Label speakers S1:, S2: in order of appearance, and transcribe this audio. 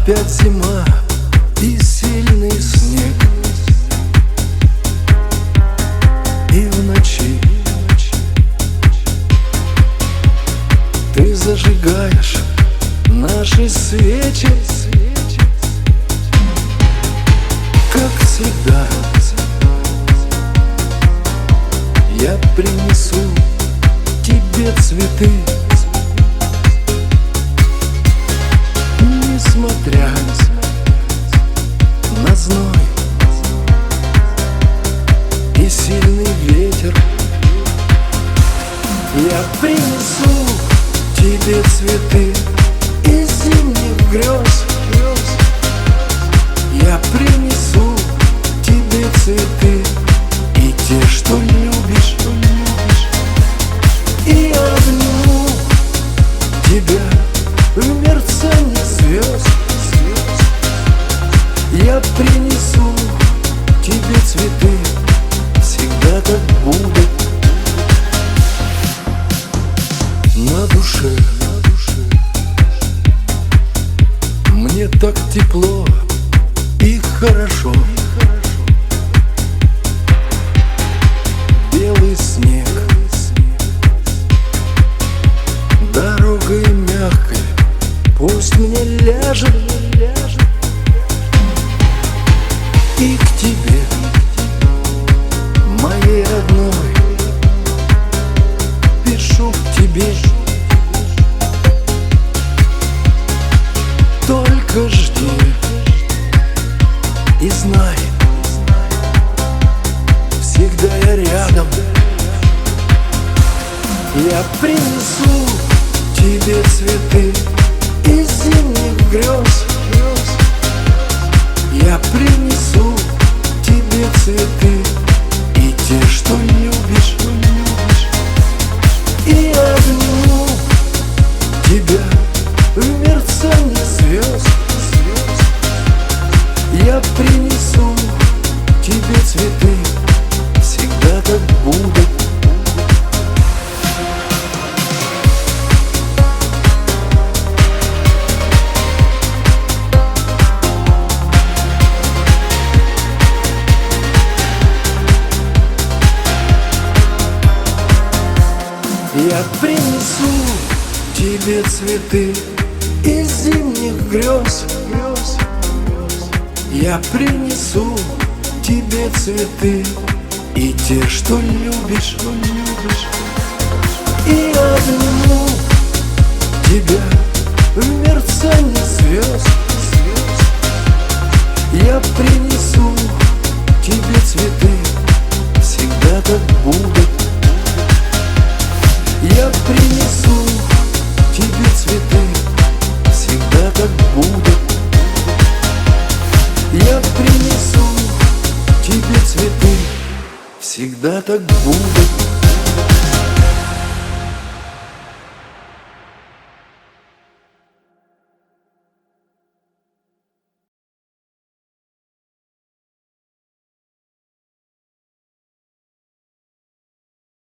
S1: Опять зима и сильный снег, и в ночи ты зажигаешь наши свечи. Как всегда, я принесу тебе цветы. Несмотря на зной и сильный ветер, я принесу тебе цветы из зимних грез. Я принесу тебе цветы и те, что любишь, и обниму тебя в мерцании звезд. Я принесу тебе цветы, всегда так будет. На душе мне так тепло и хорошо. Белый снег дорогой мягкой пусть мне ляжет, и к тебе, моей родной, пишу к тебе. Только жди и знай, всегда я рядом. Я принесу тебе цветы из зимних грез. Я принесу тебе цветы и те, что любишь, и обниму тебя в мерцании звезд. Я принесу тебе цветы, всегда так будет. Я принесу тебе цветы из зимних грез. Я принесу тебе цветы и те, что любишь, и обниму тебя в мерцании звезд. Я принесу тебе цветы, всегда так будет. Я принесу тебе цветы, всегда так будет. Я принесу тебе цветы, всегда так будет.